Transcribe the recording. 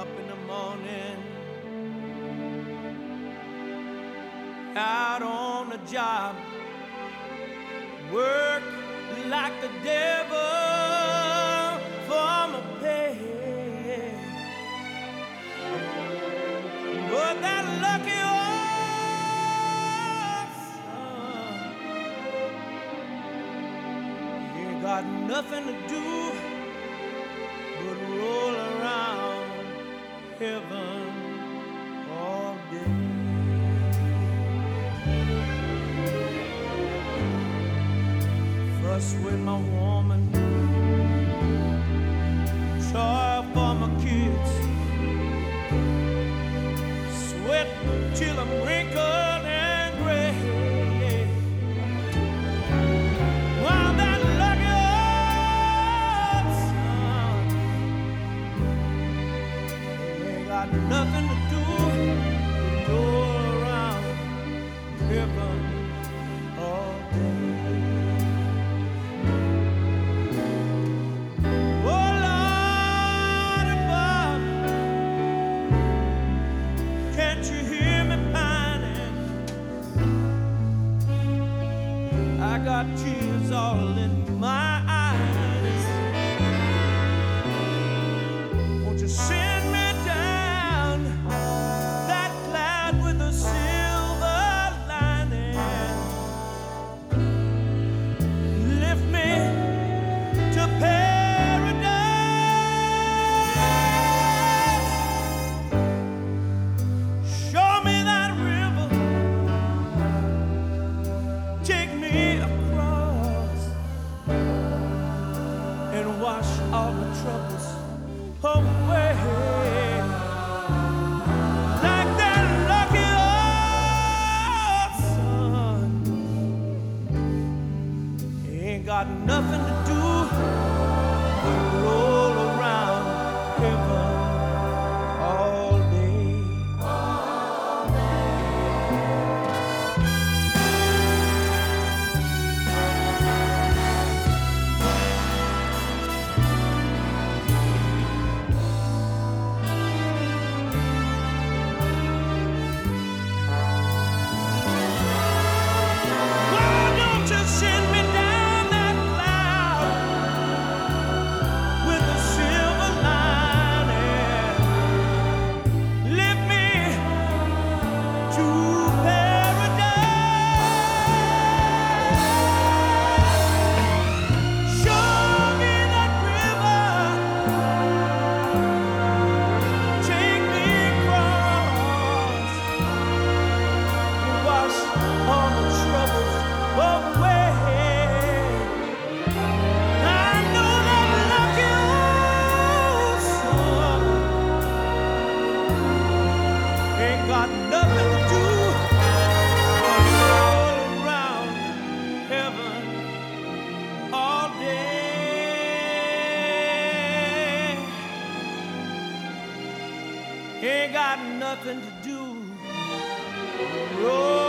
up in the morning, out on the job, work like the devil for my pay. But that lucky old son, he ain't got nothing to do but roll around heaven all day. Fuss with my woman, toil for my kids, sweat till I'm wrinkled and gray. While that lucky old son, he ain't got nothing to do but roll around heaven all day. I got tears all in my eyes. Won't you send me down that cloud with a silver lining? Lift me to paradise. Show me that river. Take me and wash all the troubles away. Like that lucky old son, he ain't got nothing to do but roll around heaven all day. Send me down that cloud with a silver lining. Lift me to paradise. Show me that river. Take me across. Wash all the troubles away. Got nothing to do but roll around heaven all day. Ain't got nothing to do. Roll